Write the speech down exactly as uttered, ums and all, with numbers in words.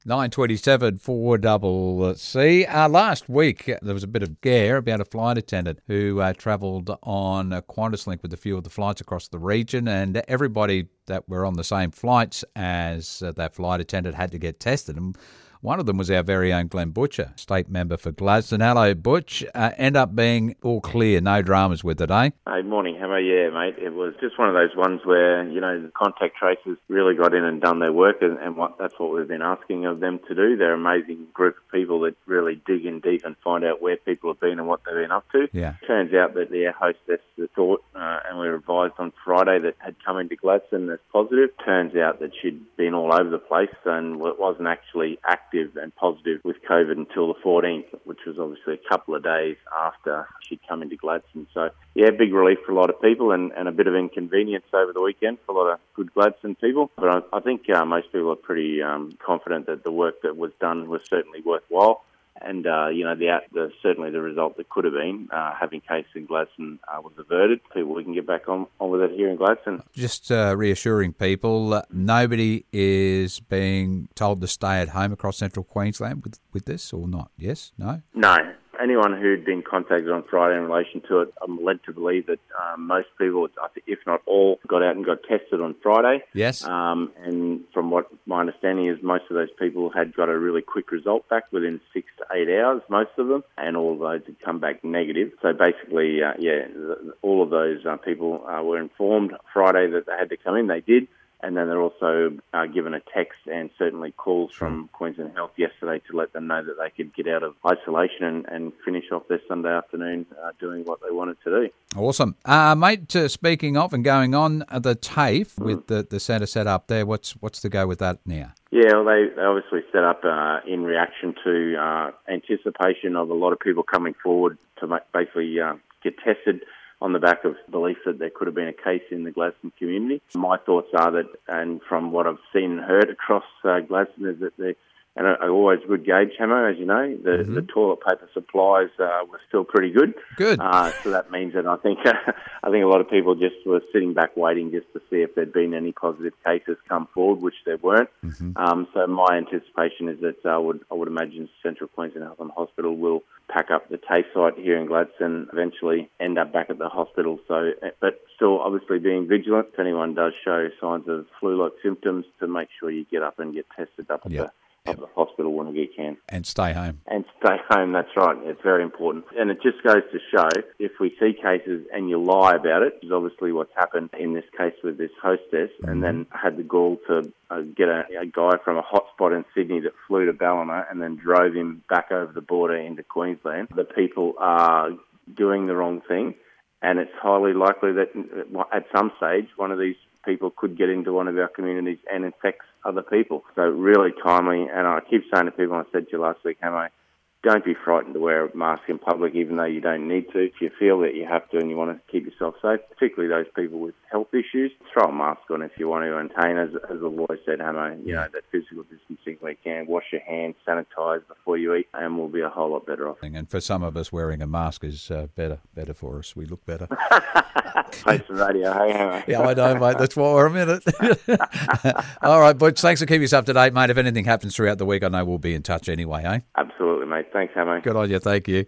nine twenty-seven for Double C. Uh, last week, uh, there was a bit of scare about a flight attendant who uh, travelled on a QantasLink with a few of the flights across the region, and everybody that were on the same flights as uh, that flight attendant had to get tested. And one of them was our very own Glenn Butcher, state member for Gladstone. Hello, Butch. Uh, end up being all clear, no dramas with it, eh? Hey, morning, Hammer. Yeah, mate. It was just one of those ones where, you know, the contact tracers really got in and done their work, and, and what, that's what we've been asking of them to do. They're an amazing group of people that really dig in deep and find out where people have been and what they've been up to. Yeah. Turns out that the air hostess thought, uh, and we were advised on Friday, that had come into Gladstone as positive. Turns out that she'd been all over the place and wasn't actually active and positive with COVID until the fourteenth, which was obviously a couple of days after she'd come into Gladstone. So, yeah, big relief for a lot of people and, and a bit of inconvenience over the weekend for a lot of good Gladstone people. But I, I think uh, most people are pretty um, confident that the work that was done was certainly worthwhile. And, uh, you know, the, the certainly the result that could have been, uh, having cases in Gladstone uh, was averted. People, we can get back on, on with it here in Gladstone. Just uh, reassuring people, uh, nobody is being told to stay at home across central Queensland with, with this or not? Yes? No? No. Anyone who'd been contacted on Friday in relation to it, I'm led to believe that um, most people, if not all, got out and got tested on Friday. Yes. Um, and from what my understanding is, most of those people had got a really quick result back within six to eight hours, most of them, and all of those had come back negative. So basically, uh, yeah, all of those uh, people uh, were informed Friday that they had to come in. They did. And then they're also uh, given a text and certainly calls from Queensland Health yesterday to let them know that they could get out of isolation and, and finish off their Sunday afternoon uh, doing what they wanted to do. Awesome. Uh, mate, uh, speaking of and going on, uh, the TAFE mm. with the, the centre set up there, what's what's the go with that now? Yeah, well, they, they obviously set up uh, in reaction to uh, anticipation of a lot of people coming forward to make, basically uh, get tested on the back of belief that there could have been a case in the Gladstone community. My thoughts are that, and from what I've seen and heard across uh, Gladstone, is that the and a, a always good gauge, Hammer, as you know, the, mm-hmm. the toilet paper supplies uh, were still pretty good. Good. Uh, so that means that I think I think a lot of people just were sitting back waiting just to see if there'd been any positive cases come forward, which there weren't. Mm-hmm. Um, so my anticipation is that uh, I would I would imagine Central Queensland Health and Hospital will pack up the TAFE site here in Gladstone, eventually end up back at the hospital. So, but still obviously being vigilant. If anyone does show signs of flu-like symptoms, to make sure you get up and get tested up at yep. the of the hospital when you can. And stay home. And stay home, that's right. It's very important. And it just goes to show, if we see cases and you lie about it, which is obviously what's happened in this case with this hostess, mm-hmm. and then had the gall to uh, get a, a guy from a hotspot in Sydney that flew to Ballina and then drove him back over the border into Queensland. The people are doing the wrong thing, and it's highly likely that at some stage one of these people could get into one of our communities and infect other people. So really timely, and I keep saying to people, I said to you last week, Hamo, don't be frightened to wear a mask in public, even though you don't need to. If you feel that you have to and you want to keep yourself safe, particularly those people with health issues, throw a mask on if you want to. And as, as I've always said, Hamo, you know, that physical distancing we can. Wash your hands, sanitise before you eat, and we'll be a whole lot better off. And for some of us, wearing a mask is uh, better better for us. We look better. Play some radio, hey, Hamo. Yeah, I know, mate. That's why we're a minute. All right, Butch, thanks for keeping us up to date, mate. If anything happens throughout the week, I know we'll be in touch anyway, eh? Absolutely, mate. Thanks, Hamo. Good on you. Thank you.